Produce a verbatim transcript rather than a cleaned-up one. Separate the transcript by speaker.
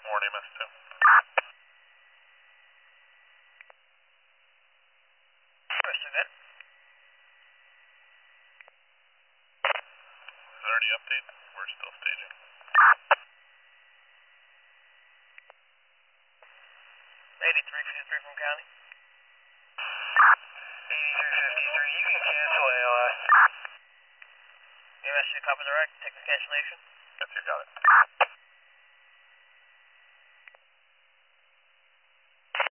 Speaker 1: Warren E M S two.
Speaker 2: Question again.
Speaker 1: Is there any update? We're still staging.
Speaker 2: eighty-three fifty-three from county. eighty-three fifty-three, you can cancel A L S. E M S two, copy the rec, take the cancellation.
Speaker 1: Yes, you got it.